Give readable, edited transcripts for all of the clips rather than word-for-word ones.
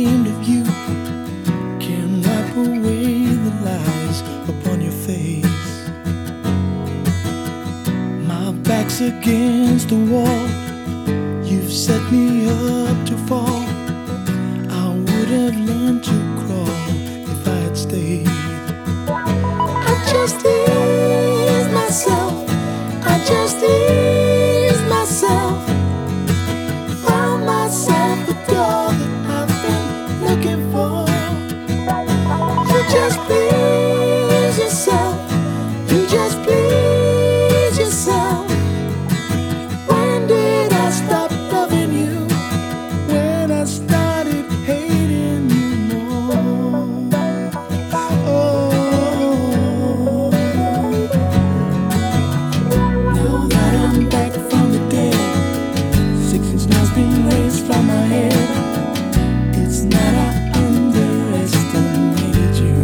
ashamed of you. Can't wipe away the lies upon your face. My back's against the wall. You've set me up to fall. I would have learned to crawl if I had stayed. I just eased myself. I just eased myself. Found myself the door that I've been looking for. You just please yourself. You just please yourself. When did I stop loving you? When I started hating you more. Oh, now that I'm back from the dead, 6 inch nails been raised from my head. It's not I underestimated you.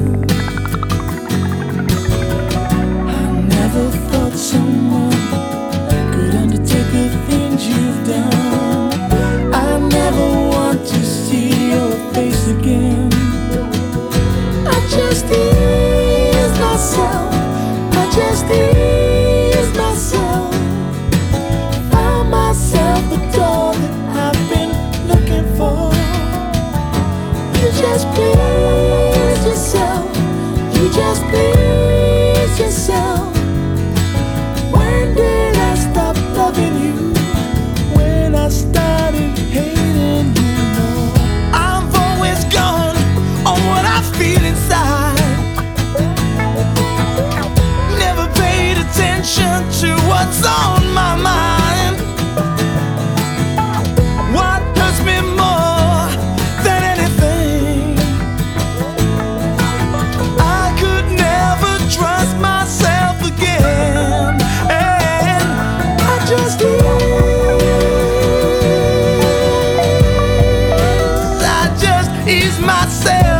I never thought someone could undertake the things you've done. I never want to see your face again. I just eased myself. I just eased myself. Found myself the door that I've been looking for. You just please yourself. You just please yourself. When did I stop loving you? When I started hating you more. I've always gone on what I feel inside. Never paid attention to what's on my mind. What hurts me more than anything? I could never trust myself again. And I just ease myself.